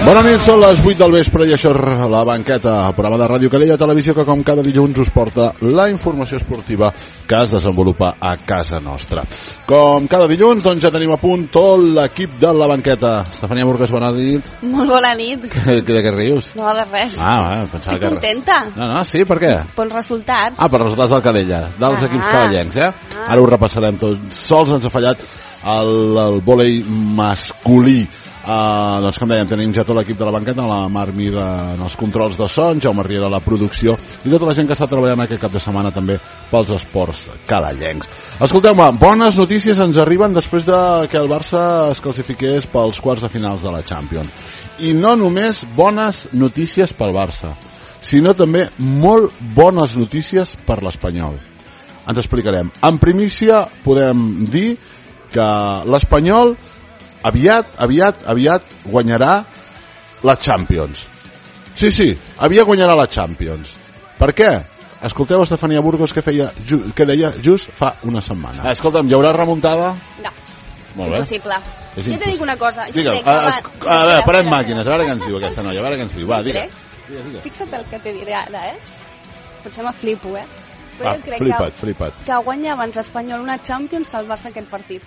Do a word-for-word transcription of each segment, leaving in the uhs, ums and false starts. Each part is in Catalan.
Bona nit, són les vuit del vespre i això és La Banqueta, el programa de Ràdio Calella Televisió que com cada dilluns us porta la informació esportiva que es desenvolupa a casa nostra. Com cada dilluns, doncs ja tenim a punt tot l'equip de La Banqueta. Estefania Burgos, bona nit. Molt bona nit. De què rius? No, de res. Ah, va, pensava Estic que... contenta. No, no, sí, per què? Pels resultats. Ah, per resultats del Calella, dels Ah. equips calellencs, eh? Ah. Ara ho repassarem tot. Sols ens ha fallat el, el vòlei masculí. Uh, doncs com dèiem, tenim ja tot l'equip de La Banqueta, la Mar Mir en els controls de son, Jaume Riera a la producció i tota la gent que està treballant aquest cap de setmana també pels esports calellencs. Escolteu-me, bones notícies ens arriben després de que el Barça es classifiqués pels quarts de finals de la Champions. I no només bones notícies pel Barça, sinó també molt bones notícies per l'Espanyol. Ens explicarem. En primícia podem dir que l'Espanyol aviat, aviat, aviat guanyarà la Champions. Sí, sí, aviat guanyarà la Champions. Per què? Escolteu Estefania Burgos que, feia, que deia just fa una setmana. Escolta'm, hi haurà remuntada? No, Molt bé. impossible. És Jo te dic una cosa. Jo Digue'm, crec que a, a, va- a veure, parem espera, màquines, a veure què ens diu aquesta noia, a veure què ens diu. Va, Jo digue'm. crec- Digue'm, digue'm. Fixa't el que te diré ara, eh? Potser me flipo, eh? Però Va, jo crec flipa't, que, flipa't. que guanya abans l'Espanyol una Champions que el Barça aquest partit.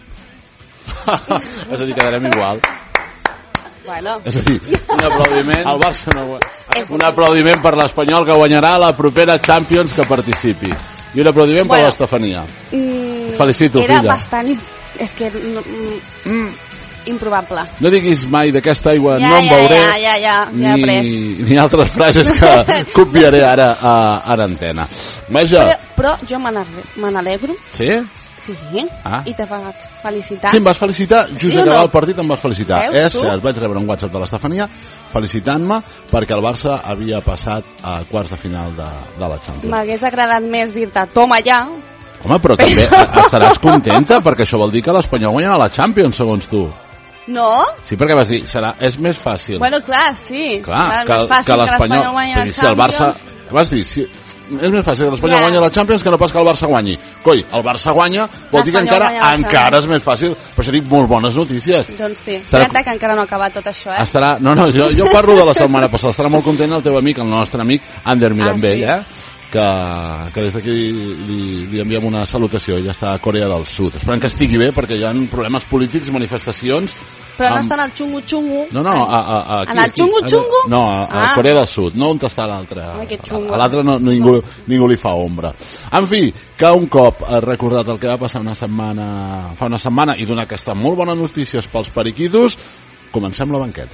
És a dir, quedarem igual. Bueno, És a dir, Un aplaudiment, el Barça no guanya. és... un aplaudiment per l'Espanyol que guanyarà la propera Champions que participi. I un aplaudiment per Bueno. l'Estefania. Mm, Felicito, era filla. bastant... im- És que... No, mm, Mm. improbable. No diguis mai d'aquesta aigua Ja, no em ja, veuré, ja, ja, ja, ja he pres. ni, ni altres frases que copiaré ara a, a l'antena. Vaja. Però, però jo me n'ale- me n'alegro. Sí? Sí, Ah. i te vaig felicitar. Sí, em vas felicitar, just Sí o acabar no? el partit em vas felicitar. Veus, És tu? cert, vaig rebre un WhatsApp de l'Estefania felicitant-me perquè el Barça havia passat a quarts de final de, de la Champions. M'hagués agradat més dir-te toma ja. Home, però també estaràs contenta perquè això vol dir que l'Espanyol guanyarà la Champions, segons tu. No? Sí, perquè vas dir, serà, és més fàcil. Bueno, clar, sí. Clar, és que, més fàcil que l'Espanyol... guanyi vull la dir, si el Barça... Champions. Vas dir, si, és més fàcil que l'Espanyol Ja. guanya la Champions que no pas que el Barça guanyi. Coi, el Barça guanya, vol dir que L'Espanyol encara guanya la encara és més fàcil. Per això dic molt bones notícies. Doncs sí. Estarà- Espera't que encara no ha acabat tot això, eh? Estarà... No, no, jo, jo parlo de la setmana passada. Estarà molt content el teu amic, el nostre amic, Ander Mirambell, Ah, eh? Que, que des d'aquí li, li enviem una salutació. Ella està a Corea del Sud. Esperem que estigui bé perquè hi ha problemes polítics, manifestacions. Però no amb- està en el xungo-xungo. No, no, a, a, a, aquí, En el aquí. xungo-xungo? No, a, a Ah. Corea del Sud, no on està l'altre. Ai, que xungo. A l'altre no, ningú, ningú li fa ombra. En fi, que un cop has recordat el que va passar una setmana, fa una setmana i donar aquesta molt bona notícies pels periquitos, comencem la banqueta.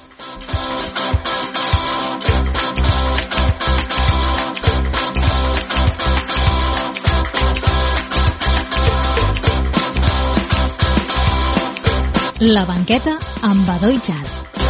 La banqueta amb Badó i Jal.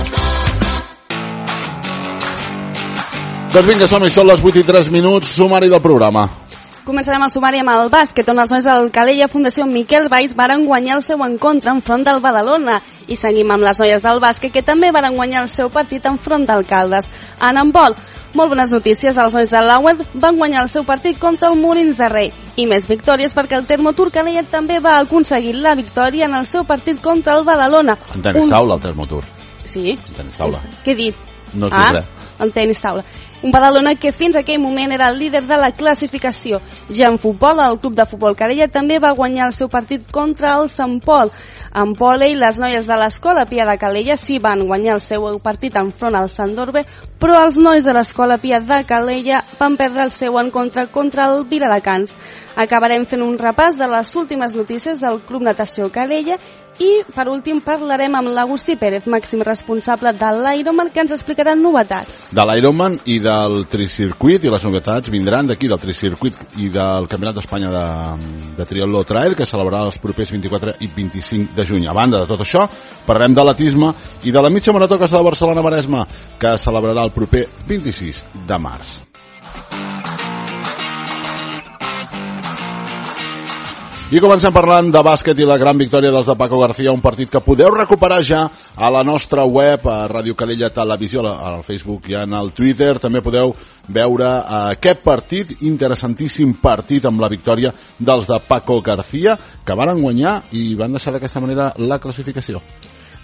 Doncs vinga, som-hi, són les vuit i tres minuts, sumari del programa. Començarem el sumari amb el bàsquet, on els nois del Calella Fundació Miquel Valls varen guanyar el seu encontre enfront del Badalona. I seguim amb les noies del bàsquet, que també varen guanyar el seu partit enfront d'Alcaldes. En handbol, molt bones notícies, els nois de l'Aued van guanyar el seu partit contra el Molins de Rei. I més victòries perquè el Termotur Calella també va aconseguir la victòria en el seu partit contra el Badalona. En tenis Un- taula, el termotur. Sí. En tenis taula. Què he dit? No has ah, dit res. el tenis taula. Un Badalona que fins a aquell moment era el líder de la classificació. Ja en futbol, el club de futbol Calella també va guanyar el seu partit contra el Sant Pol. En pòlei, les noies de l'Escola Pia de Calella sí van guanyar el seu partit enfront al Sant Dorbe, però els nois de l'Escola Pia de Calella van perdre el seu encontre contra el Viladecans. Acabarem fent un repàs de les últimes notícies del Club Natació Calella i, per últim, parlarem amb l'Agustí Pérez, màxim responsable de l'Ironman, que ens explicarà novetats. De l'Ironman i del tricircuit, i les novetats vindran d'aquí, del tricircuit i del Campionat d'Espanya de, de Triatló Trail, que celebrarà els propers vint-i-quatre i vint-i-cinc de juny. A banda de tot això, parlarem de l'atisme i de la mitja marató que està de Barcelona-Maresme, que celebrarà el proper vint-i-sis de març. I comencem parlant de bàsquet i la gran victòria dels de Paco García, un partit que podeu recuperar ja a la nostra web, a Ràdio Calella Televisió, al Facebook i en el Twitter. També podeu veure aquest partit, interessantíssim partit amb la victòria dels de Paco García, que van guanyar i van deixar d'aquesta manera la classificació.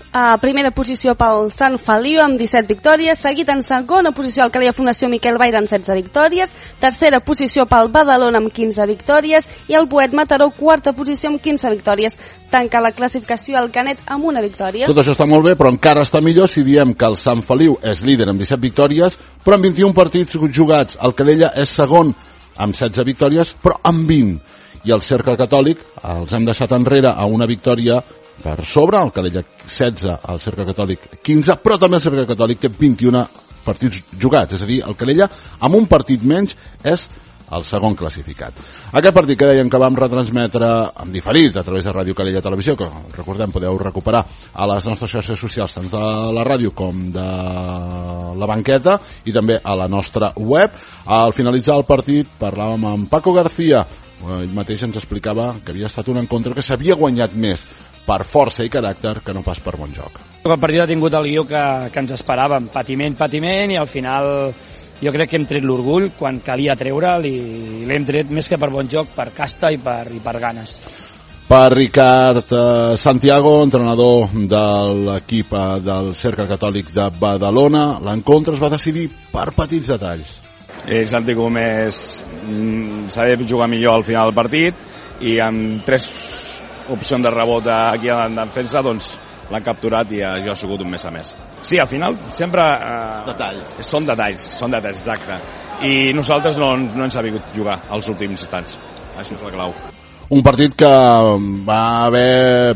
A primera posició pel Sant Feliu amb disset victòries, seguit en segona posició el Calella Fundació Miquel Baira amb setze victòries, tercera posició pel Badalona amb quinze victòries i el Boet Mataró quarta posició amb quinze victòries. Tanca la classificació el Canet amb una victòria. Tot això està molt bé, però encara està millor si diem que el Sant Feliu és líder amb disset victòries, però amb vint-i-un partits jugats. El Calella és segon amb setze victòries, però amb vint. I el Cercle Catòlic els hem deixat enrere a una victòria per sobre, el Calella setze, el Cercle Catòlic quinze, però també el Cercle Catòlic té vint-i-un partits jugats, és a dir, el Calella amb un partit menys és el segon classificat. Aquest partit que dèiem que vam retransmetre en diferit a través de Ràdio Calella Televisió, que recordem podeu recuperar a les nostres xarxes socials, tant de la ràdio com de la banqueta i també a la nostra web. Al finalitzar el partit parlàvem amb Paco García, ell mateix ens explicava que havia estat un encontre que s'havia guanyat més per força i caràcter que no pas per bon joc. El partit ha tingut el guió que, que ens esperàvem, patiment, patiment, i al final jo crec que hem tret l'orgull quan calia treure'l i l'hem tret més que per bon joc, per casta i per, i per ganes. Per Ricard eh, Santiago, entrenador de l'equip eh, del Cercle Catòlic de Badalona, l'encontre es va decidir per petits detalls. El Santi Gómez s'ha de jugar millor al final del partit i amb tres opcions de rebot aquí en defensa doncs l'han capturat i això ha sigut un més a més. Sí, al final sempre eh, detalls. Són detalls, són detalls, exacte. I nosaltres no, no ens ha vingut jugar als últims instants. Això és la clau. Un partit que va haver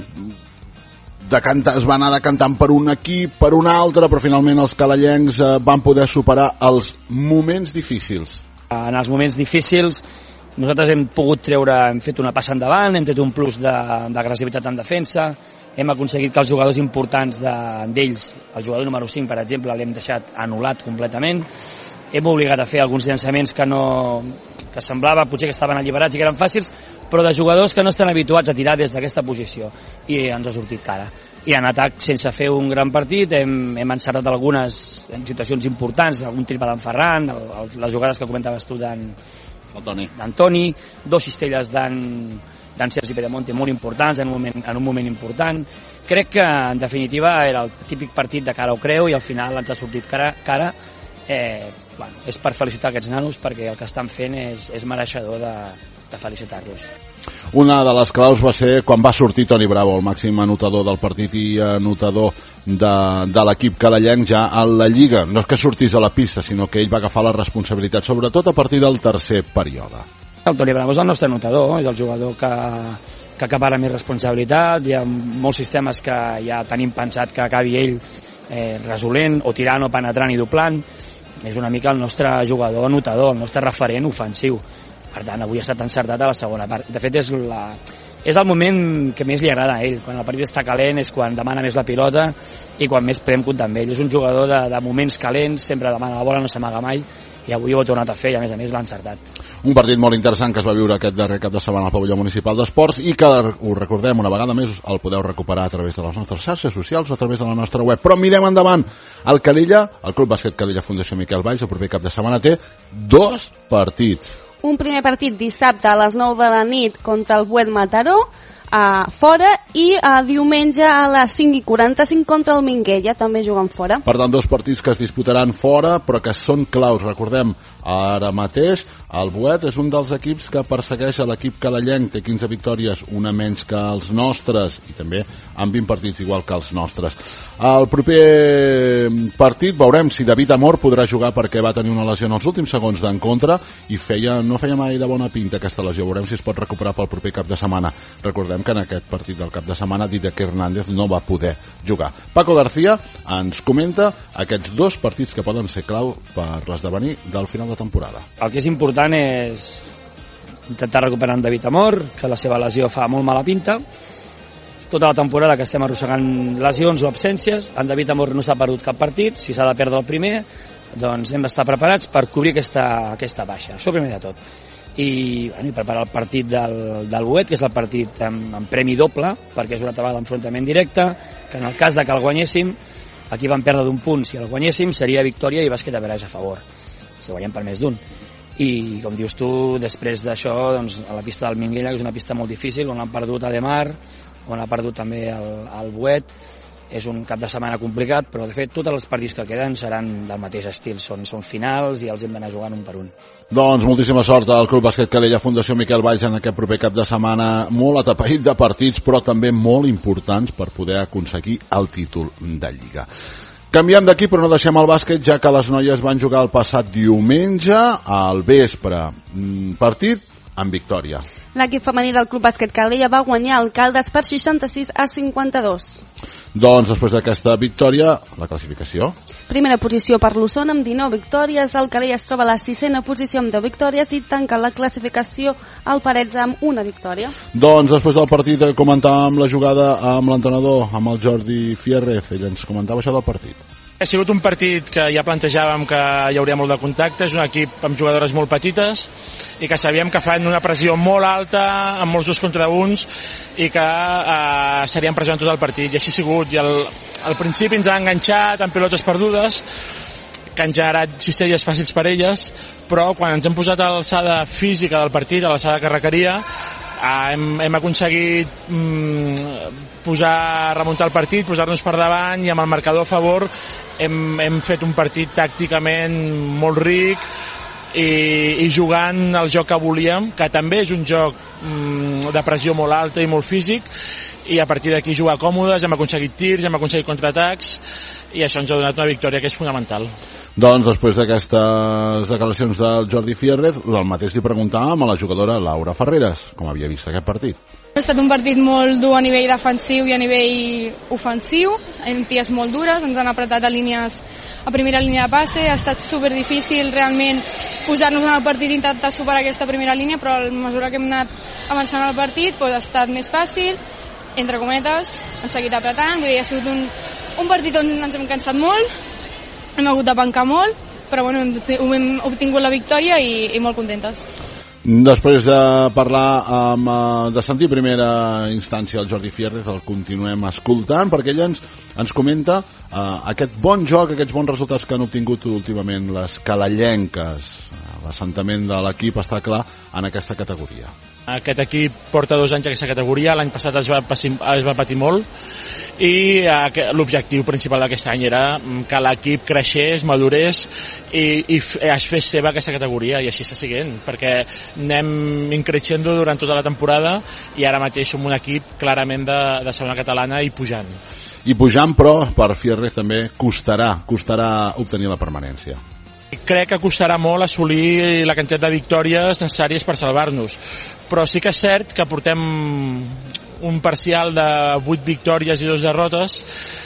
de cantar, es va anar decantant per un equip, per un altre, però finalment els calellencs eh, van poder superar els moments difícils. En els moments difícils nosaltres hem pogut treure, hem fet una passa endavant, hem tret un plus d'agressivitat en defensa, hem aconseguit que els jugadors importants d'ells, de, el jugador número cinc, per exemple, l'hem deixat anul·lat completament, hem obligat a fer alguns llançaments que no que semblava potser que estaven alliberats i que eren fàcils, però de jugadors que no estan habituats a tirar des d'aquesta posició, i ens ha sortit cara. I en atac, sense fer un gran partit, hem, hem encertat algunes en situacions importants, algun tripa d'en Ferran, el, el, les jugades que comentaves tu d'Antoni, dos cistelles d'en Sergi Pedemonte molt importants en un, moment, en un moment important. Crec que en definitiva era el típic partit de cara o creu i al final ens ha sortit cara, cara. Eh, bueno, és per felicitar aquests nanos perquè el que estan fent és, és mereixedor de, de felicitar-los. Una de les claus va ser quan va sortir Toni Bravo, el màxim anotador del partit i anotador de, de l'equip calellenc ja a la Lliga. No és que sortís a la pista, sinó que ell va agafar la responsabilitat, sobretot a partir del tercer període. El Toni Bravo és el nostre anotador, és el jugador que, que acapara més responsabilitat. Hi ha molts sistemes que ja tenim pensat que acabi ell eh, resolent o tirant o penetrant i doblant. És una mica el nostre jugador anotador, el nostre referent ofensiu. Per tant, avui ha estat encertat a la segona part. De fet, és, la, és el moment que més li agrada a ell. Quan el partit està calent és quan demana més la pilota i quan més podem comptar amb ell. És un jugador de, de moments calents, sempre demana la bola, no s'amaga mai, i avui ho ha tornat a fer i a més a més l'ha encertat. Un partit molt interessant que es va viure aquest darrer cap de setmana al pavelló municipal d'esports i que ho recordem una vegada més, el podeu recuperar a través de les nostres xarxes socials o a través de la nostra web. Però mirem endavant. El Calella, el Club Bàsquet Calella Fundació Miquel Valls, el proper cap de setmana té dos partits. Un primer partit dissabte a les nou de la nit contra el Boet Mataró, a fora, i a diumenge a les cinc i quaranta-cinc contra el Minguella, també jugant fora. Per tant, dos partits que es disputaran fora, però que són claus. Recordem, ara mateix el Boet és un dels equips que persegueix a l'equip calellenc, té quinze victòries, una menys que els nostres, i també amb vint partits igual que els nostres. El proper partit veurem si David Amor podrà jugar perquè va tenir una lesió en els últims segons d'encontre i feia, no feia mai de bona pinta aquesta lesió. Veurem si es pot recuperar pel proper cap de setmana. Recordem que en aquest partit del cap de setmana Didac Hernández no va poder jugar. Paco García ens comenta aquests dos partits que poden ser clau per l'esdevenir del final de temporada. El que és important és intentar recuperar en David Amor, que la seva lesió fa molt mala pinta. Tota la temporada que estem arrossegant lesions o absències, en David Amor no s'ha perdut cap partit, si s'ha de perdre el primer, doncs hem d'estar preparats per cobrir aquesta, aquesta baixa. Això primer de tot. I, bueno, i preparar el partit del, del Boet, que és el partit amb, amb premi doble, perquè és una altra vegada d'enfrontament directe, que en el cas de que el guanyéssim, aquí vam perdre d'un punt, si el guanyéssim seria victòria i bàsquet a Veraix a favor, si guanyem per més d'un. I com dius tu, després d'això, doncs, a la pista del Minguella, que és una pista molt difícil, on han perdut a Demar, on ha perdut també el, el Boet, és un cap de setmana complicat, però de fet tots els partits que queden seran del mateix estil, són, són finals i els hem d'anar jugant un per un. Doncs moltíssima sort al Club Bàsquet Calella Fundació Miquel Valls en aquest proper cap de setmana, molt atapeït de partits, però també molt importants per poder aconseguir el títol de Lliga. Canviem d'equip, però no deixem el bàsquet, ja que les noies van jugar el passat diumenge al vespre. Partit amb victòria. L'equip femení del Club Bàsquet Calella va guanyar el Caldes per seixanta-sis a cinquanta-dos. Doncs després d'aquesta victòria, la classificació. Primera posició per l'Osona amb dinou victòries, el Calella es troba a la sisena posició amb deu victòries i tanca la classificació al Parets amb una victòria. Doncs després del partit comentàvem la jugada amb l'entrenador, amb el Jordi Fierrez, ell ens comentava això del partit. Ha sigut un partit que ja plantejàvem que hi hauria molt de contacte, és un equip amb jugadores molt petites i que sabíem que fan una pressió molt alta, amb molts dos contra uns, i que eh, serien pressionant tot el partit, i així ha sigut. I al, al principi ens ha enganxat amb pilotes perdudes, que han generat cistelles fàcils per elles, però quan ens hem posat a l'alçada física del partit, a l'alçada que requeria, hem, hem aconseguit mm, posar, remuntar el partit, posar-nos per davant, i amb el marcador a favor hem, hem fet un partit tàcticament molt ric i, i jugant el joc que volíem, que també és un joc mm, de pressió molt alta i molt físic, i a partir d'aquí jugar còmodes, hem aconseguit tirs, hem aconseguit contraatacs, i això ens ha donat una victòria que és fonamental. Doncs després d'aquestes declaracions del Jordi Fierrez, el mateix li preguntàvem a la jugadora Laura Ferreres, com havia vist aquest partit. Ha estat un partit molt dur a nivell defensiu i a nivell ofensiu, en ties molt dures, ens han apretat a línies, a primera línia de passe, ha estat superdifícil realment posar-nos en el partit i intentar superar aquesta primera línia, però a mesura que hem anat avançant al partit doncs ha estat més fàcil, entre cometes, han seguit apretant, vull dir, ha sigut un, un partit on ens hem cansat molt, hem hagut de bancar molt, però bueno, hem, hem obtingut la victòria i, i molt contentes. Després de parlar amb, de sentir primera instància el Jordi Fierrez, el continuem escoltant perquè ella ens, ens comenta uh, aquest bon joc, aquests bons resultats que han obtingut últimament les calellenques. L'assentament de l'equip està clar en aquesta categoria. Aquest equip porta dos anys a aquesta categoria, l'any passat es va, es va patir molt, i eh, l'objectiu principal d'aquest any era que l'equip creixés, madurés i, i es fes seva aquesta categoria, i així està siguent, perquè anem increixent durant tota la temporada i ara mateix som un equip clarament de, de segona catalana i pujant. I pujant, però per Fierrez també costarà, costarà obtenir la permanència. Crec que costarà molt assolir la quantitat de victòries necessàries per salvar-nos, però sí que és cert que portem un parcial de vuit victòries i dues derrotes,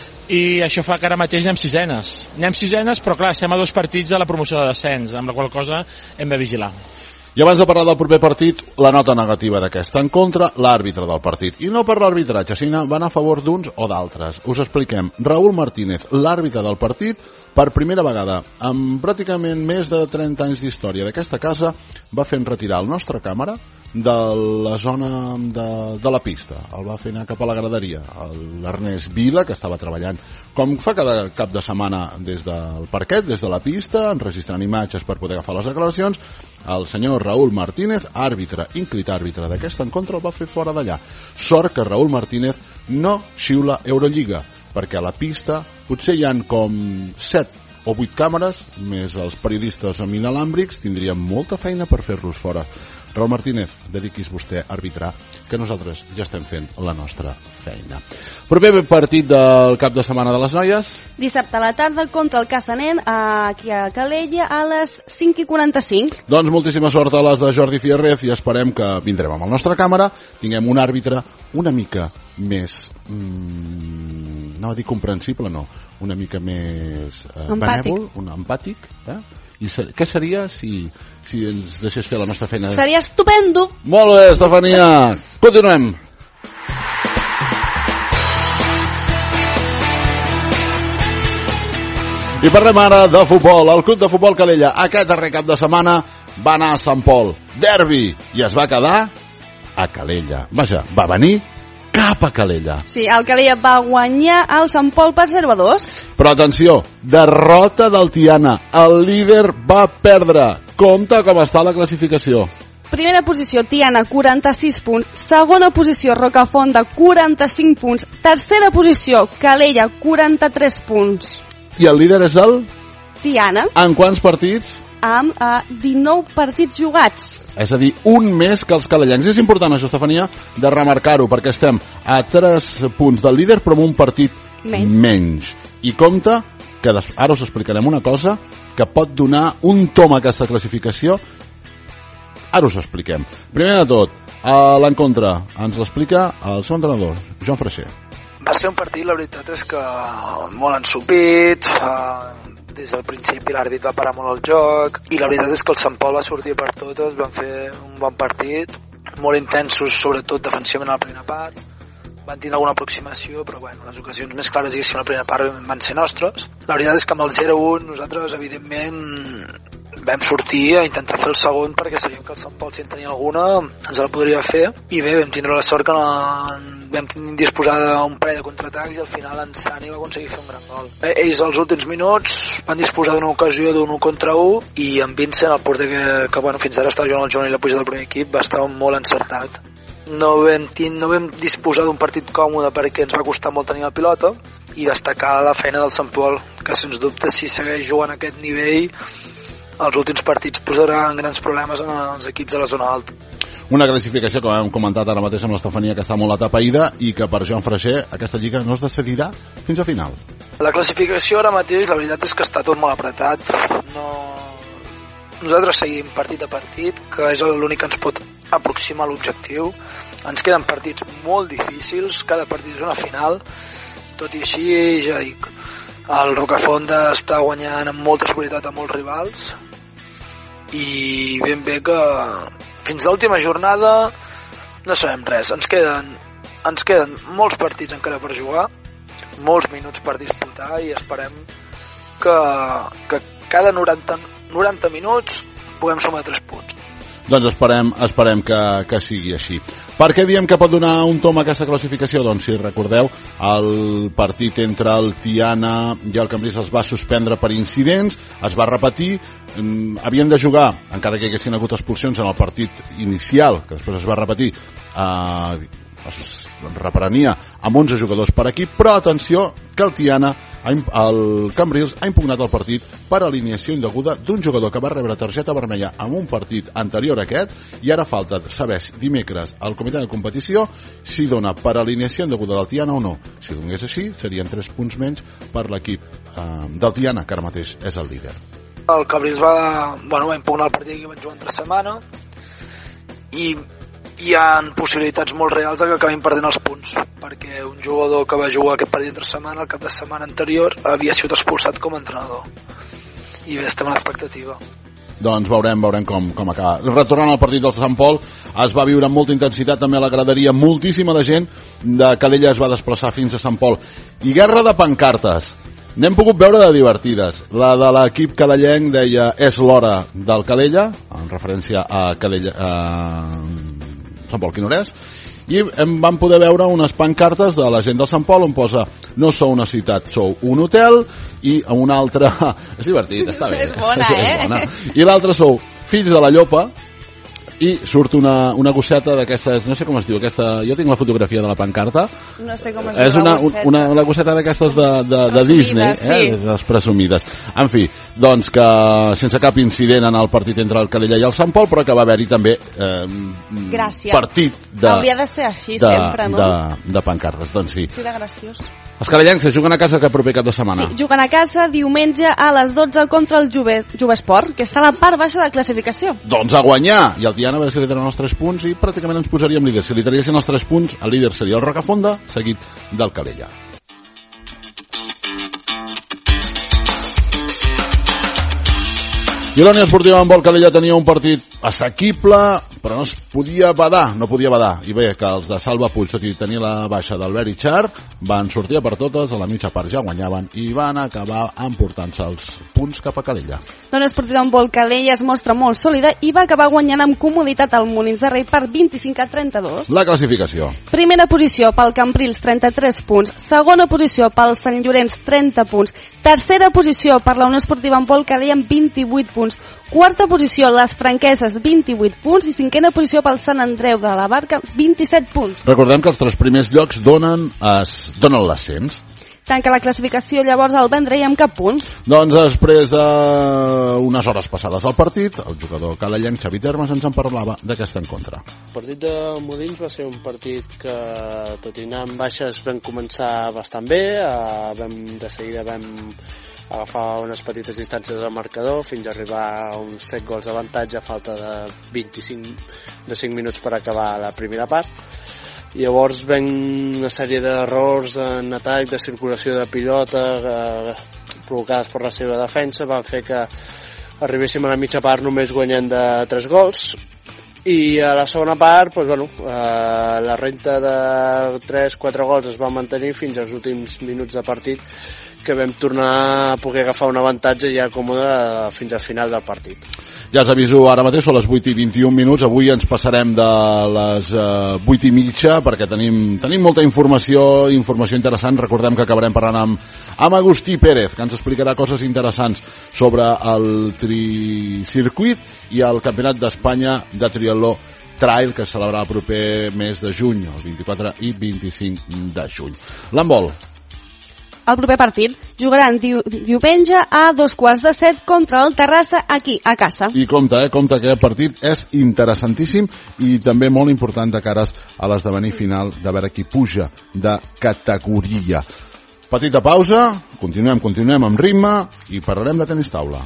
i això fa que ara mateix anem sisenes. Anem sisenes, però clar, estem a dos partits de la promoció de descens, amb la qual cosa hem de vigilar. I abans de parlar del proper partit, la nota negativa d'aquesta. En contra, l'àrbitre del partit. I no per l'arbitratge, sinó van a favor d'uns o d'altres. Us expliquem. Raúl Martínez, l'àrbitre del partit, per primera vegada, amb pràcticament més de trenta anys d'història d'aquesta casa, va fer retirar el nostre càmera de la zona de, de la pista. El va fer anar cap a la graderia. L'Ernest Vila, que estava treballant com fa cada cap de setmana des del parquet, des de la pista, enregistrant imatges per poder agafar les declaracions, el senyor Raúl Martínez, àrbitre, ínclit àrbitre d'aquest encontre, el va fer fora d'allà. Sort que Raúl Martínez no xiula Eurolliga, perquè a la pista potser hi han com set o vuit càmeres, més els periodistes amb inalàmbrics, tindríem molta feina per fer-los fora. Raúl Martínez, dediquis vostè a arbitrar, que nosaltres ja estem fent la nostra feina. Proper partit del cap de setmana de les noies. Dissabte a la tarda contra el Casanet, aquí a Calella, a les cinc i quaranta-cinc. Doncs moltíssima sort a les de Jordi Fierrez i esperem que vindrem amb la nostra càmera, tinguem un àrbitre una mica més... Mm, no va dir comprensible, no. Una mica més eh, benèvol, un empàtic, eh? I ser, què seria si, si ens deixés fer la nostra feina? Seria estupendo! Molt bé, Estefania! Continuem! I parlem ara de futbol. El club de futbol Calella aquest darrer cap de setmana va anar a Sant Pol. Derbi! I es va quedar a Calella. Vaja, va venir cap a Calella. Sí, el Calella va guanyar el Sant Pol per zero a dos. Però atenció, derrota del Tiana. El líder va perdre. Compte com està la classificació. Primera posició, Tiana, quaranta-sis punts. Segona posició, Rocafonda, quaranta-cinc punts. Tercera posició, Calella, quaranta-tres punts. I el líder és el? Tiana. En quants partits? Amb uh, dinou partits jugats. És a dir, un més que els calellencs. És important això, Estefania, de remarcar-ho, perquè estem a tres punts del líder, però amb un partit menys. menys. I compte que des... ara us explicarem una cosa que pot donar un tom a aquesta classificació. Ara us ho expliquem. Primer de tot, a l'encontre ens l'explica el seu entrenador, Joan Freixer. Va ser un partit, la veritat és que molt ensupit, eh, des del principi l'àrbit va parar molt el joc i la veritat és que el Sant Pol va sortir per totes, van fer un bon partit, molt intensos, sobretot defensivament a la primera part, van tenir alguna aproximació, però bueno, les ocasions més clares, diguéssim, a la primera part van ser nostres. La veritat és que amb el zero a un nosaltres, evidentment, vam sortir a intentar fer el segon perquè sabíem que el Sant Pol, si en tenia alguna, ens la podria fer. I bé, vam tindre la sort que no, vam disposar d'un parell de contraatacs i al final en Sani va aconseguir fer un gran gol. Ells, als últims minuts, van disposar d'una ocasió d'un u contra u i en Vincent, el porter que, que bueno, fins ara estava jugant al juvenil i la puja del primer equip, va estar molt encertat. No vam, no vam disposar d'un partit còmode perquè ens va costar molt tenir la pilota i destacar la feina del Sant Pol, que sens dubte si segueix jugant a aquest nivell els últims partits posaran grans problemes en els equips de la zona alta. Una classificació que hem comentat ara mateix amb l'Estefania que està molt atapeïda i que per Joan Freixer aquesta lliga no es decidirà fins a final. La classificació ara mateix la veritat és que està tot molt apretat. No... Nosaltres seguim partit a partit, que és l'únic que ens pot aproximar a l'objectiu. Ens queden partits molt difícils, cada partit és una final, tot i així, ja dic, el Rocafonda està guanyant amb molta seguretat a molts rivals i ben bé que fins a l'última jornada no sabem res, ens queden, ens queden molts partits encara per jugar, molts minuts per disputar i esperem que, que cada noranta, noranta minuts puguem sumar tres punts. Doncs esperem, esperem que, que sigui així. Per què diem que pot donar un tom a aquesta classificació? Doncs si recordeu, el partit entre el Tiana i el Cambrils es va suspendre per incidents, es va repetir, havien de jugar, encara que hi haguessin hagut expulsions en el partit inicial, que després es va repetir, eh, es reprenia amb onze jugadors per equip, però atenció que el Tiana, el Cambrils, ha impugnat el partit per alineació indeguda d'un jugador que va rebre targeta vermella en un partit anterior a aquest i ara falta saber dimecres al comitè de competició si dona per alineació indeguda del Tiana o no. Si donés així, serien tres punts menys per l'equip eh, del Tiana, que ara mateix és el líder. El Cambrils va, bueno, va impugnar el partit que van jugar entre setmana i hi ha possibilitats molt reals de que acabin perdent els punts, perquè un jugador que va jugar aquest partit entre setmana, el cap de setmana anterior, havia sigut expulsat com a entrenador. I bé, estem a l'expectativa. Doncs veurem, veurem com, com acaba. Retornant al partit del Sant Pol, es va viure amb molta intensitat, també a la graderia, moltíssima de gent de Calella es va desplaçar fins a Sant Pol. I guerra de pancartes. N'hem pogut veure de divertides. La de l'equip calellenc deia és l'hora del Calella, en referència a Calella... A Sant Pol Quinorès, i em van poder veure unes pancartes de la gent del Sant Pol on posa no sou una ciutat, sou un hotel, i una altra... És divertit, està bé. És bona, és, eh? És bona. I l'altra sou fills de la llopa, i surt una, una gosseta d'aquestes, no sé com es diu aquesta, jo tinc la fotografia de la pancarta, no sé com es diu és una, una, una gosseta d'aquestes de, de, de Disney, sí. eh, les presumides. En fi, doncs que sense cap incident en el partit entre el Calella i el Sant Pol, però que va haver-hi també eh, partit de, hauria de ser així de, sempre, no? de, de pancartes, doncs sí. Sí, de graciós. Els calellencs que juguen a casa que proper cap de setmana. Sí, juguen a casa diumenge a les dotze contra el Juve, Juvesport, que està a la part baixa de la classificació. Doncs a guanyar! I el Tiana a veure si li tenen els tres punts i pràcticament ens posaríem líder. Si li traguessin els tres punts, el líder seria el Rocafonda, seguit del Calella. I l'Unió Esportiva Handbol Calella tenia un partit assequible, però no es podia badar, no podia badar. I bé, que els de Salva Puig, tot i tenir la baixa d'Albert Itxart, van sortir per totes, a la mitja part ja guanyaven i van acabar emportant-se els punts cap a Calella. L'Unió Esportiva Handbol Calella es mostra molt sòlida i va acabar guanyant amb comoditat el Molins de Rei per vint-i-cinc a trenta-dos. La classificació. Primera posició pel Cambrils, trenta-tres punts. Segona posició pel Sant Llorenç, trenta punts. Tercera posició per la Unió Esportiva Empol, Calella amb vint-i-vuit punts. Quarta posició, les Franqueses, vint-i-vuit punts. I cinquena posició pel Sant Andreu de la Barca, vint-i-set punts. Recordem que els tres primers llocs donen, es, donen l'ascens. Tanca la classificació llavors el Vendrell amb cap punt. Doncs després d'unes hores passades al partit, el jugador calellenc Xavi Termes ens en parlava d'aquest encontre. El partit de Molins va ser un partit que, tot i anar amb baixes, vam començar bastant bé. Uh, vam, de seguida vam agafar unes petites distàncies del marcador fins a arribar a uns set gols d'avantatge a falta de vint-i-cinc de cinc minuts per acabar la primera part. Llavors ven una sèrie d'errors en atac, de circulació de pilota eh, provocades per la seva defensa, van fer que arribéssim a la mitja part només guanyant de tres gols. I a la segona part, doncs, bueno, eh, la renta de tres quatre gols es va mantenir fins als últims minuts de partit, que vam tornar a poder agafar un avantatge ja còmode fins al final del partit. Ja us aviso, ara mateix són les vuit i vint-i-un minuts, avui ens passarem de les uh, vuit i mitja perquè tenim, tenim molta informació, informació interessant. Recordem que acabarem parlant amb, amb Agustí Pérez, que ens explicarà coses interessants sobre el tricircuit i el Campionat d'Espanya de Triatló Trail, que es celebrarà el proper mes de juny, el vint-i-quatre i vint-i-cinc de juny. L'handbol. El proper partit jugaran diu, diumenge a dos quarts de set contra el Terrassa aquí, a casa. I compte, eh, compte que aquest partit és interessantíssim i també molt important de cares a l'esdevenir final de veure qui puja de categoria. Petita pausa, continuem, continuem amb ritme i parlarem de tenis taula.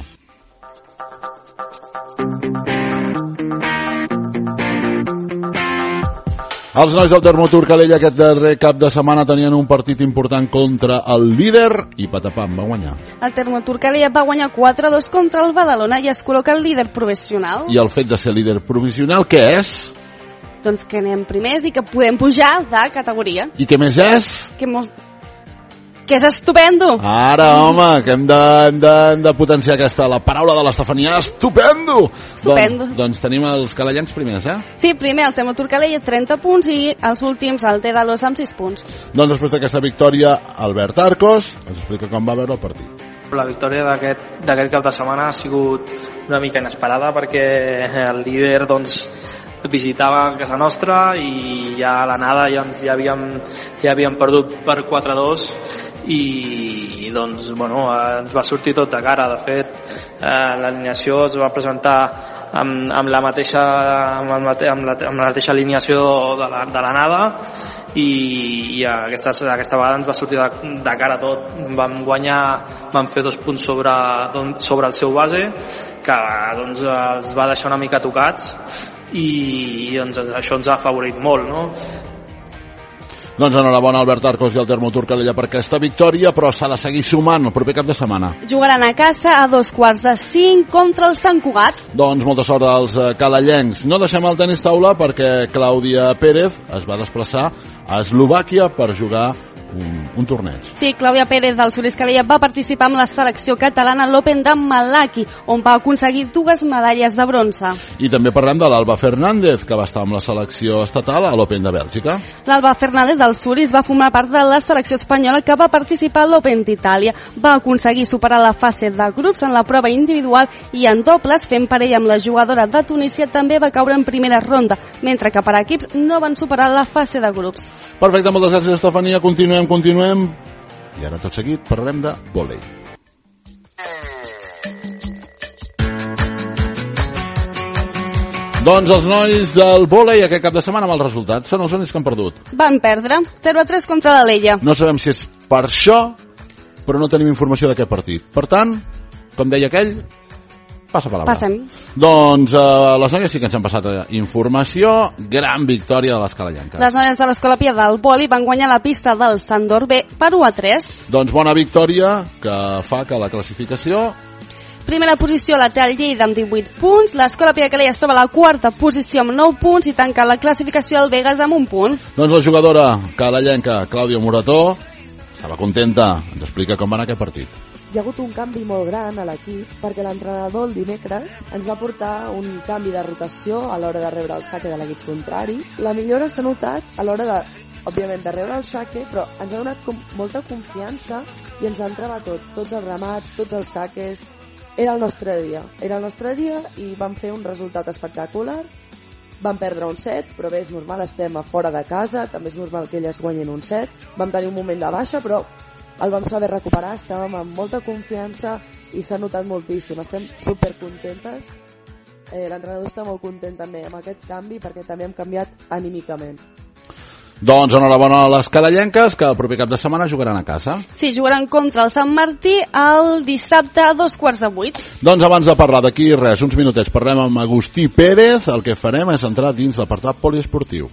Els nois del Termotur Calella aquest darrer cap de setmana tenien un partit important contra el líder i patapam, va guanyar. El Termotur Calella va guanyar quatre a dos contra el Badalona i es col·loca el líder provisional. I el fet de ser líder provisional, què és? Doncs que anem primers i que podem pujar de categoria. I què més és? Que molt... que és estupendo. Ara, home, que hem de, hem de, hem de potenciar aquesta, la paraula de l'Estefania, estupendo! Estupendo. Don, doncs tenim els calellans primers, eh? Sí, primer el Termotur Calella, trenta punts, i els últims el Dédalos amb sis punts. Doncs després d'aquesta victòria, Albert Arcos ens explica com va veure el partit. La victòria d'aquest cap de setmana ha sigut una mica inesperada perquè el líder doncs, visitava casa nostra i ja a l'anada ja, ja, havíem, ja havíem perdut per quatre a dos i doncs, bueno, ens va sortir tot de cara. De fet, eh, l'alineació es va presentar amb, amb, la, mateixa, amb, el mate, amb, la, amb la mateixa alineació de l'anada i, i aquesta, aquesta vegada ens va sortir de, de cara tot. Vam guanyar, vam fer dos punts sobre, sobre el seu base, que doncs, els va deixar una mica tocats i doncs, això ens ha afavorit molt, no? Doncs enhorabona Albert Arcos i el Termotur Calella per aquesta victòria, però s'ha de seguir sumant el proper cap de setmana. Jugaran a casa a dos quarts de cinc contra el Sant Cugat. Doncs molta sort als calellencs. No deixem el tenis taula perquè Clàudia Pérez es va desplaçar a Eslovàquia per jugar un, un torneig. Sí, Clàudia Pérez del Solís Calella va participar amb la selecció catalana a l'Open de Malaki, on va aconseguir dues medalles de bronze. I també parlem de l'Alba Fernández, que va estar amb la selecció estatal a l'Open de Bèlgica. L'Alba Fernández del Solís va formar part de la selecció espanyola que va participar a l'Open d'Itàlia. Va aconseguir superar la fase de grups en la prova individual i en dobles, fent parella amb la jugadora de Tunísia, també va caure en primera ronda, mentre que per equips no van superar la fase de grups. Perfecte, moltes gràcies, Estefania. Continuem, continuem. I ara tot seguit parlarem de vòlei. Doncs els nois del vòlei aquest cap de setmana amb els resultats són els únics que han perdut. Van perdre zero a tres contra l'Alella. No sabem si és per això, però no tenim informació d'aquest partit. Per tant, com deia aquell, passa palabra. Passem. Doncs eh, les noies sí que ens han passat informació. Gran victòria de les calellenques. Les noies de l'Escola Pia del Vòlei van guanyar la pista del Sant Dorbé per u a tres. Doncs bona victòria que fa que la classificació... Primera posició la té el Lleida amb divuit punts, l'Escola Pia de Calella es troba a la quarta posició amb nou punts i tanca la classificació el Vegas amb un punt. Doncs la jugadora calellenca Clàudia Morató estava contenta, ens explica com va anar aquest partit. Hi ha hagut un canvi molt gran a l'equip perquè l'entrenador el dimecres ens va portar un canvi de rotació a l'hora de rebre el saque de l'equip contrari. La millora s'ha notat a l'hora de òbviament, de rebre el saque, però ens ha donat com molta confiança i ens ha entregat tot, tots els ramats, tots els saques. Era el nostre dia, era el nostre dia i vam fer un resultat espectacular. Vam perdre un set, però bé, és normal, estem a fora de casa, també és normal que elles guanyin un set. Vam tenir un moment de baixa, però el vam saber recuperar, estàvem amb molta confiança i s'ha notat moltíssim. Estem supercontentes. Eh, L'entrenador està molt content també amb aquest canvi perquè també hem canviat anímicament. Doncs enhorabona a les carallenques, que el proper cap de setmana jugaran a casa. Sí, jugaran contra el Sant Martí el dissabte a dos quarts de vuit. Doncs abans de parlar d'aquí res, uns minutets, parlem amb Agustí Pérez. El que farem és entrar dins l'apartat poliesportiu.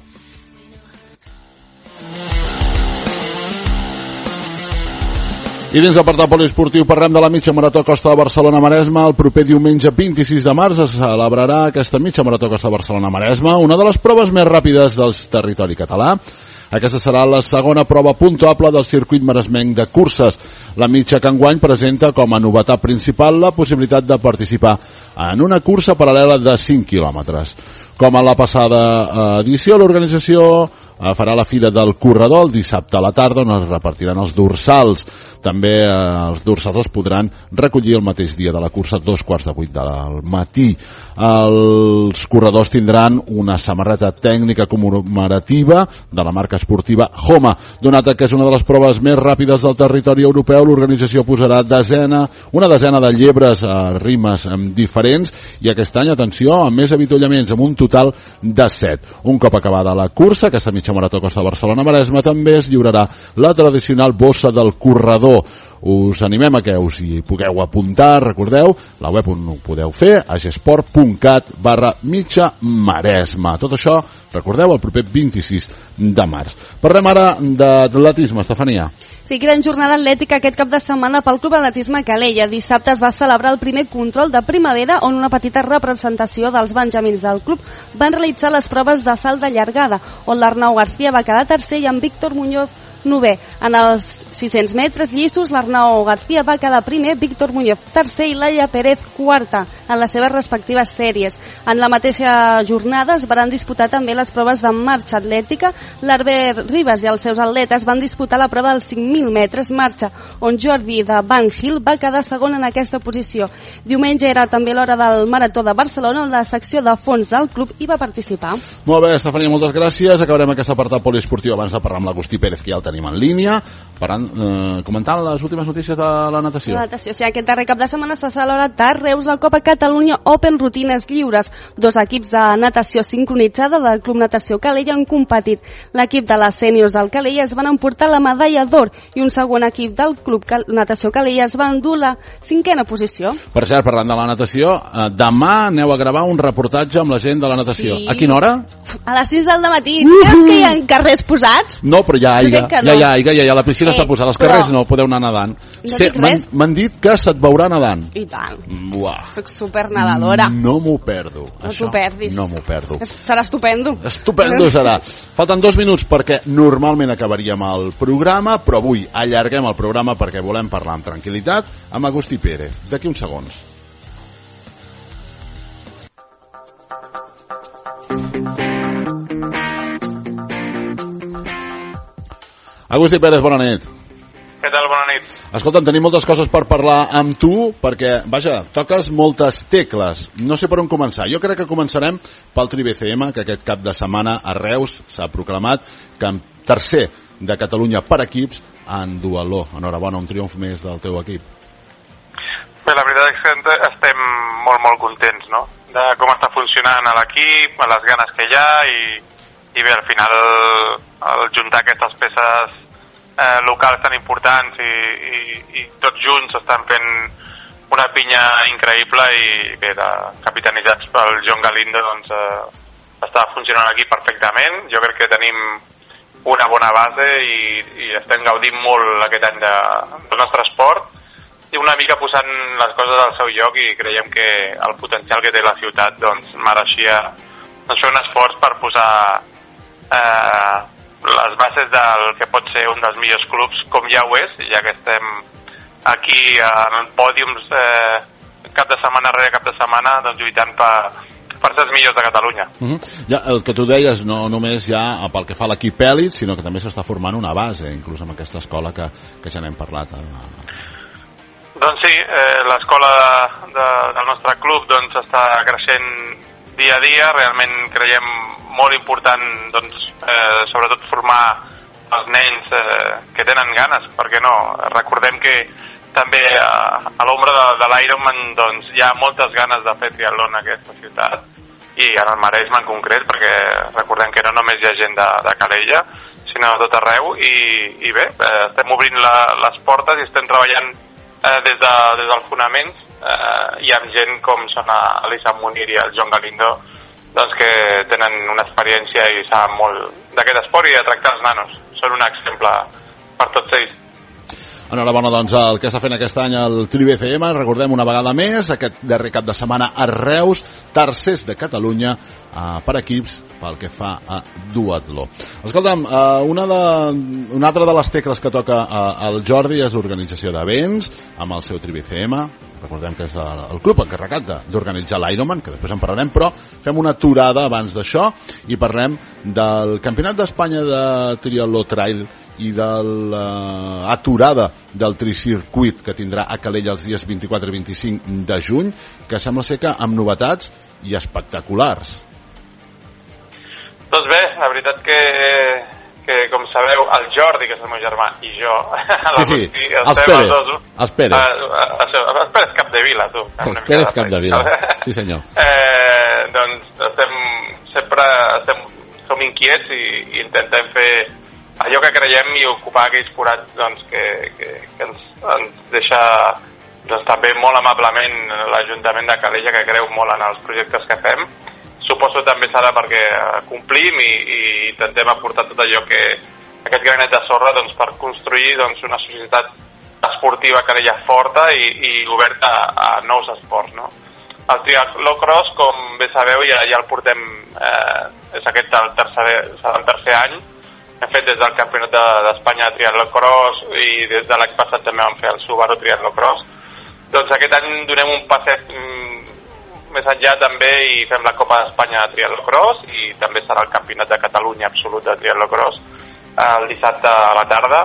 I dins l'apartat poliesportiu parlem de la mitja marató Costa de Barcelona-Maresme. El proper diumenge vint-i-sis de març es celebrarà aquesta mitja marató Costa de Barcelona-Maresme, una de les proves més ràpides del territori català. Aquesta serà la segona prova puntuable del circuit maresmenc de curses. La mitja que enguany presenta com a novetat principal la possibilitat de participar en una cursa paral·lela de cinc quilòmetres. Com a la passada edició, l'organització farà la fira del corredor el dissabte a la tarda, on es repartiran els dorsals. També eh, els dorsals es podran recollir el mateix dia de la cursa, dos quarts de vuit del matí. Els corredors tindran una samarreta tècnica commemorativa de la marca esportiva Homa. Donat que és una de les proves més ràpides del territori europeu, l'organització posarà desena, una desena de llebres a rimes diferents i aquest any, atenció, amb més avituallaments, amb un total de set. Un cop acabada la cursa, aquesta mitja marató Costa Barcelona-Maresme, també es lliurarà la tradicional bossa del corredor. Us animem a que us hi pugueu apuntar. Recordeu, la web on ho podeu fer, agesport.cat barra mitja maresme. Tot això, recordeu, el proper vint-i-sis de març. Parlem ara d'atletisme, Estefania. Sí, gran jornada atlètica aquest cap de setmana pel Club Atletisme Calella. Dissabte es va celebrar el primer control de primavera, on una petita representació dels benjamins del club van realitzar les proves de salt de llargada, on l'Arnau García va quedar tercer i en Víctor Muñoz novè. En els sis-cents metres llissos, l'Arnau García va quedar primer, Víctor Muñoz tercer i Laia Pérez quarta en les seves respectives sèries. En la mateixa jornada es van disputar també les proves de marxa atlètica. L'Arbert Ribas i els seus atletes van disputar la prova dels cinc mil metres marxa, on Jordi de Bank Hill va quedar segon en aquesta posició. Diumenge era també l'hora del Marató de Barcelona, on la secció de fons del club hi va participar. Molt bé, Estefania, moltes gràcies. Acabarem aquest apartat poliesportiu abans de parlar amb l'Agustí Pérez, que ja el tenim en línia, parlant, eh, comentant les últimes notícies de la natació. La natació, sí, aquest darrer cap de setmana s'ha celebrat a Reus la Copa Catalunya Open Rutines Lliures. Dos equips de natació sincronitzada del Club Natació Calella han competit. L'equip de les sèniors del Calella es van emportar la medalla d'or i un segon equip del Club Natació Calella es va endur la cinquena posició. Per cert, parlant de la natació, eh, demà aneu a gravar un reportatge amb la gent de la natació. Sí. A quina hora? A les sis del matí. Tu creus que hi ha carrers posats? No, però hi ha aigua, no. ja hi ha aigua, ja hi ha la piscina, Eh, està posada. Els però- carrers no, podeu anar nedant. No Sé- dic res. M'han m'han dit que se't veurà nedant. I tant. Uah. Soc supernedadora. No m'ho perdo. No això. t'ho perdis. No m'ho perdo. Es- Serà estupendo. Estupendo serà. Falten dos minuts perquè normalment acabaríem el programa, però avui allarguem el programa perquè volem parlar amb tranquil·litat amb Agustí Pérez. D'aquí uns segons. Agustí Pérez, bona nit. Què tal? Bona nit. Escolta'm, tenim moltes coses per parlar amb tu, perquè, vaja, toques moltes tecles. No sé per on començar. Jo crec que començarem pel Tri B C M, que aquest cap de setmana a Reus s'ha proclamat que tercer de Catalunya per equips en duatló. Enhorabona, un triomf més del teu equip. Bé, la veritat és que estem molt, molt contents, no?, de com està funcionant l'equip, les ganes que hi ha i, i bé, al final el juntar aquestes peces eh, locals tan importants i, i, i tots junts estan fent una pinya increïble i bé, de, capitanitzats pel John Galindo, doncs eh, està funcionant aquí perfectament. Jo crec que tenim una bona base i, i estem gaudint molt aquest any de, del nostre esport i una mica posant les coses al seu lloc i creiem que el potencial que té la ciutat doncs mereixia doncs, fer un esforç per posar eh, les bases del que pot ser un dels millors clubs com ja ho és, ja que estem aquí en pòdiums eh, cap de setmana rere cap de setmana doncs, lluitant per, per ser els millors de Catalunya. Uh-huh. Ja, el que tu deies, no només ja pel que fa a l'equip èlit, sinó que també s'està formant una base, inclús amb aquesta escola que, que ja n'hem parlat. Eh? Doncs sí, eh, l'escola de, de, del nostre club doncs, està creixent dia a dia. Realment creiem molt important doncs, eh, sobretot formar els nens eh, que tenen ganes, perquè no? Recordem que també a, a l'ombra de, de l'Ironman doncs, hi ha moltes ganes de fer triatló en aquesta ciutat i en el Maresme en concret, perquè recordem que no només hi ha gent de, de Calella, sinó de tot arreu, i, i bé, eh, estem obrint la, les portes i estem treballant Eh, des, de, des dels fonaments eh, i amb gent com són Elisa Munir i el Joan Galindo, doncs que tenen una experiència i saben molt d'aquest esport i de tractar els nanos. Són un exemple per tots ells. Enhorabona, doncs, el que està fent aquest any el Tri B C M. Recordem una vegada més, aquest darrer cap de setmana a Reus, tercers de Catalunya eh, per equips pel que fa a duatló. Escolta'm, eh, una, de, una altra de les tecles que toca eh, el Jordi és l'organització d'events amb el seu Tri B C M. Recordem que és el, el club encarregat d'organitzar l'Ironman, que després en parlarem, però fem una aturada abans d'això i parlem del Campionat d'Espanya de Triatló Trail i de l'aturada del tricircuit que tindrà a Calella els dies vint-i-quatre i vint-i-cinc de juny, que sembla ser que amb novetats i espectaculars. Doncs bé, la veritat que, que com sabeu, el Jordi, que és el meu germà, i jo... Sí, sí, els Pérez, els Pérez. Els Pérez Capdevila, tu. Els Pérez Capdevila, sí senyor. Eh, doncs estem, sempre estem, som inquiets i, i intentem fer allò que creiem i ocupar aquells forats doncs, que, que, que ens, ens deixa doncs, també molt amablement l'Ajuntament de Calella, que creu molt en els projectes que fem. Suposo també serà perquè complim i, i intentem aportar tot allò que aquest granet de sorra doncs, per construir doncs, una societat esportiva a Calella forta i, i oberta a, a nous esports. No? El triatló cross, com bé sabeu, ja, ja el portem, eh, és aquest el tercer, el tercer any. Hem fet des del Campionat d'Espanya de Triatló Cross i des de l'any passat també vam fer el Subaru Triatló Cross. Doncs aquest any donem un passet mm, més enllà també i fem la Copa d'Espanya de Triatló Cross i també serà el Campionat de Catalunya absolut de Triatló Cross el dissabte a la tarda.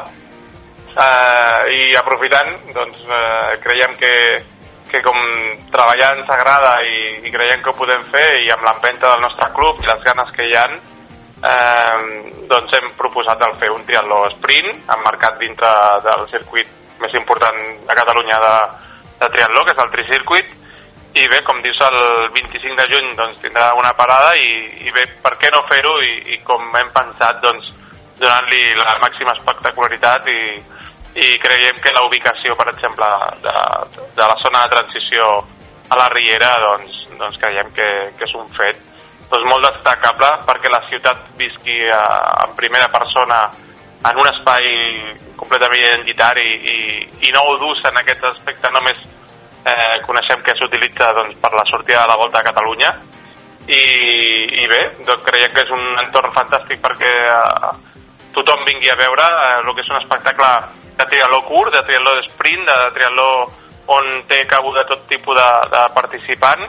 Eh, I aprofitant, doncs eh, creiem que, que com treballar ens agrada i, i creiem que ho podem fer i amb l'empenta del nostre club i les ganes que hi ha, Eh, doncs hem proposat el fer un triatló sprint emmarcat dintre del circuit més important de Catalunya de, de triatló, que és el tricircuit, i bé, com dius, el vint-i-cinc de juny doncs, tindrà una parada i, i bé, per què no fer-ho i, i com hem pensat doncs, donant-li la màxima espectacularitat i, i creiem que la ubicació, per exemple, de, de la zona de transició a la Riera, doncs, doncs creiem que, que és un fet doncs molt destacable perquè la ciutat visqui eh, en primera persona en un espai completament identitari i, i nou d'ús en aquest aspecte. Només eh, coneixem que s'utilitza doncs, per la sortida de la Volta a Catalunya i, i bé, doncs creiem que és un entorn fantàstic perquè eh, tothom vingui a veure eh, el que és un espectacle de triatló curt, de triatló d'esprint, de triatló on té cabuda tot tipus de, de participant.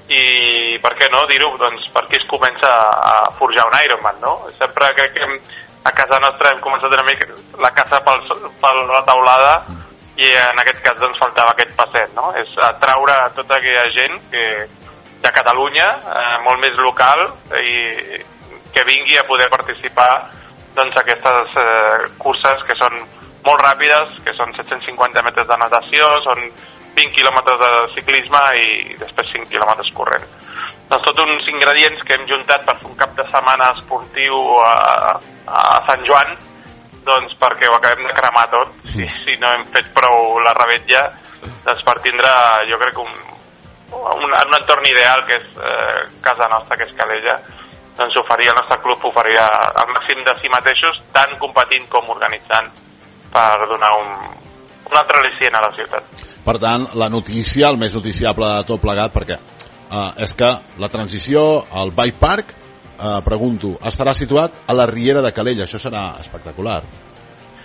I per què no dir-ho, doncs per aquí es comença a forjar un Ironman, no? Sempre crec que a casa nostra hem començat una mica la casa pel, per la taulada i en aquest cas doncs faltava aquest passet, no? És atraure tota aquella gent que, de Catalunya, eh, molt més local i que vingui a poder participar doncs aquestes eh, curses que són molt ràpides, que són set-cents cinquanta metres de natació, són vint quilòmetres de ciclisme i després cinc quilòmetres corrent. Doncs tots uns ingredients que hem juntat per fer un cap de setmana esportiu a, a Sant Joan, doncs perquè ho acabem de cremar tot, si, si no hem fet prou la revetlla, doncs per tindre, jo crec, un, un, un entorn ideal que és eh, casa nostra, que és Calella, doncs oferia, el nostre club oferia el màxim de si mateixos, tant competint com organitzant, per donar un, un altre al·licient a la ciutat. Per tant, la notícia, el més noticiable de tot plegat, perquè eh, és que la transició al Bike Park, eh, pregunto, estarà situat a la Riera de Calella. Això serà espectacular.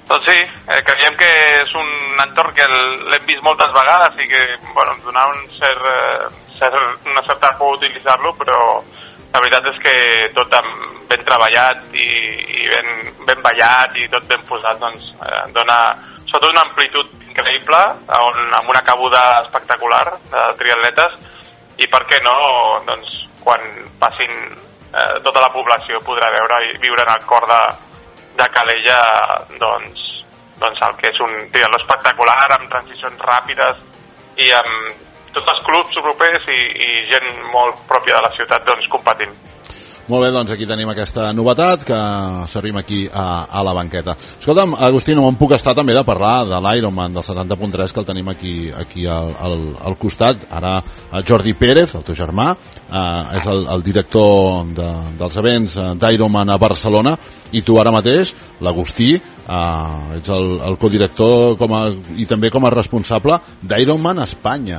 Doncs sí, eh, creiem que és un entorn que l'hem vist moltes vegades i que, bueno, donar un cert, eh, cert, una certa por utilitzar-lo, però la veritat és que tot ben treballat i, i ben, ben ballat i tot ben posat, doncs, eh, dona sobretot una amplitud increïble, on, amb una cabuda espectacular de triatletes, i per què no, doncs, quan passin eh, tota la població podrà veure i viure en el cor de de Calella, doncs, doncs el que és un triatló espectacular, amb transicions ràpides i amb tots els clubs propers i, i gent molt pròpia de la ciutat, doncs, competint. Molt bé, doncs aquí tenim aquesta novetat que servim aquí a, a la banqueta. Escolta'm, Agustí, no me'n puc estar també de parlar de l'Ironman del setanta punt tres que el tenim aquí, aquí al, al, al costat. Ara el Jordi Pérez, el teu germà, eh, és el, el director de, dels events d'Ironman a Barcelona, i tu ara mateix, l'Agustí, eh, ets el, el codirector com a, i també com a responsable d'Ironman a Espanya.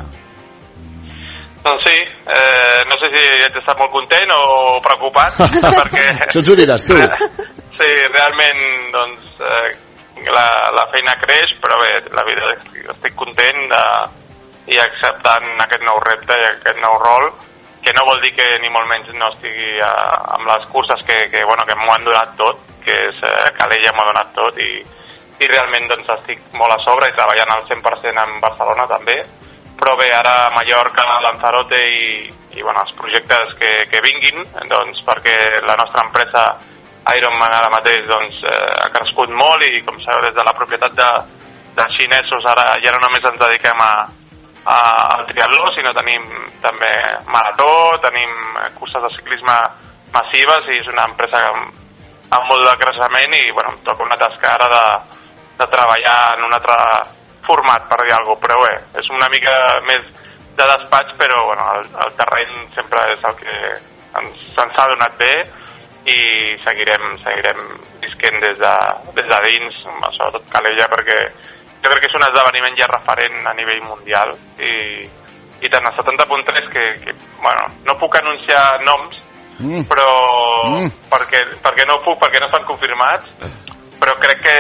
Doncs sí, eh, no sé si ets estat molt content o preocupat, perquè... Això ens ho diràs tu. Sí, realment, doncs, eh, la, la feina creix, però bé, la vida estic content de, i acceptant aquest nou repte i aquest nou rol, que no vol dir que ni molt menys no estigui a, amb les curses que, que, bueno, que m'ho han donat tot, que és eh, Calella m'ho ha donat tot, i, i realment doncs, estic molt a sobre i treballant al cent per cent en Barcelona també, però bé, ara Mallorca, Lanzarote i, i bueno, els projectes que, que vinguin, doncs, perquè la nostra empresa Ironman ara mateix doncs, eh, ha crescut molt i, com sabeu, des de la propietat de, de xinesos ara ja no només ens dediquem a, a, al triatló, sinó tenim també marató, tenim curses de ciclisme massives i és una empresa amb, amb molt de creixement i bueno, em toca una tasca ara de, de treballar en un altre format, per dir alguna cosa, però bé, és una mica més de despatx, però bueno, el, el terreny sempre és el que ens, ens ha donat bé i seguirem, seguirem visquent des de, des de dins, sobretot Calella, perquè jo crec que és un esdeveniment ja referent a nivell mundial i, i tant el setanta punt tres que, que bueno, no puc anunciar noms, mm. però mm. Perquè, perquè no puc, perquè no estan confirmats, però crec que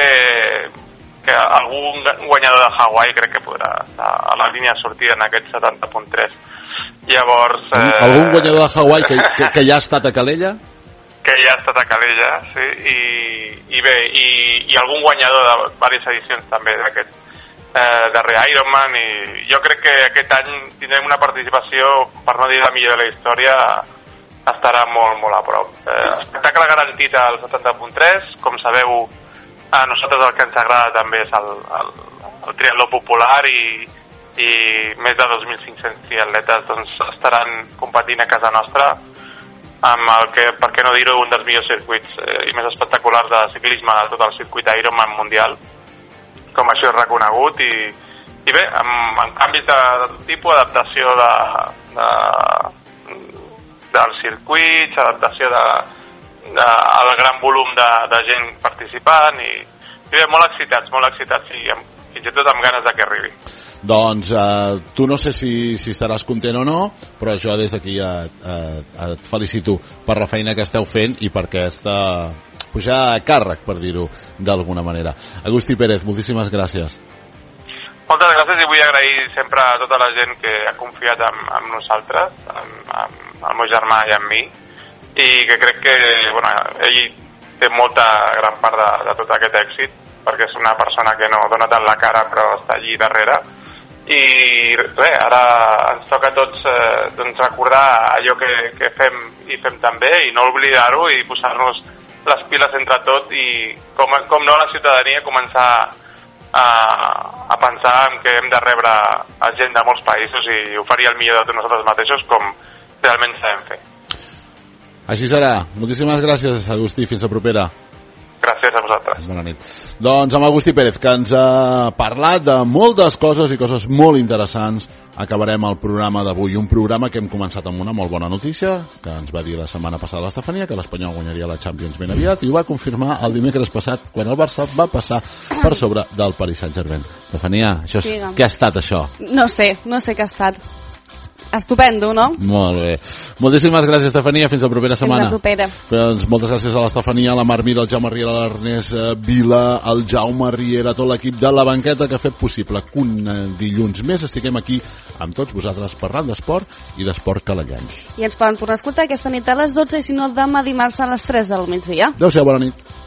que algun guanyador de Hawaii crec que podrà estar a la línia de sortida en aquest setanta punt tres. Llavors... Eh, algun guanyador de Hawaii que, que, que ja ha estat a Calella? Que ja ha estat a Calella, sí, i, i bé, i, i algun guanyador de diverses edicions també d'aquest eh, darrer Ironman, i jo crec que aquest any tindrem una participació, per no dir la millor de la història, estarà molt, molt a prop. Eh, espectacle garantit al setanta punt tres, com sabeu, a nosaltres el que ens agrada també és el, el, el triatló popular i, i més de dos mil cinc-cents triatletes doncs, estaran competint a casa nostra amb el que, per què no dir-ho, un dels millors circuits eh, i més espectaculars de ciclisme de tot el circuit Ironman mundial, com això és reconegut i, i bé, amb, amb canvis de, de tipus, adaptació de, de, dels circuits, adaptació de el gran volum de, de gent participant i, i bé, molt excitats, molt excitats i amb, fins i tot amb ganes de que arribi. Doncs eh, tu no sé si, si estaràs content o no, però jo des d'aquí et, et, et felicito per la feina que esteu fent i per aquesta pujar a càrrec, per dir-ho d'alguna manera. Agustí Pérez, moltíssimes gràcies. Moltes gràcies i vull agrair sempre a tota la gent que ha confiat en, en nosaltres, en, en, en el meu germà i en mi, i que crec que bueno, ell té molta gran part de, de tot aquest èxit perquè és una persona que no dona tant la cara però està allí darrere i res, ara ens toca a tots eh, doncs recordar allò que, que fem i fem també i no oblidar-ho i posar-nos les piles entre tot i com, com no la ciutadania començar a, a pensar en que hem de rebre a gent de molts països i oferir el millor de nosaltres mateixos com realment sabem fer. Així serà. Moltíssimes gràcies, Agustí. Fins la propera. Gràcies a vosaltres. Bona nit. Doncs amb Agustí Pérez, que ens ha parlat de moltes coses i coses molt interessants, acabarem el programa d'avui. Un programa que hem començat amb una molt bona notícia, que ens va dir la setmana passada l'Estefania, que l'Espanyol guanyaria la Champions ben aviat, i ho va confirmar el dimecres passat, quan el Barça va passar per sobre del Paris Saint-Germain. Estefania, això és... què ha estat això? No sé, no sé què ha estat. Estupendo, no? Molt bé. Moltíssimes gràcies, Estefania. Fins la propera setmana. Fins la propera. Doncs moltes gràcies a l'Estefania, a la Mar Mira, al Jaume Riera, a l'Ernest Vila, al Jaume Riera, tot l'equip de La Banqueta que ha fet possible que un dilluns més estiguem aquí amb tots vosaltres parlant d'esport i d'esport calellanys. I ens poden tornar a escoltar aquesta nit a les dotze i si no demà dimarts a les tres del migdia. Adéu-siau, bona nit.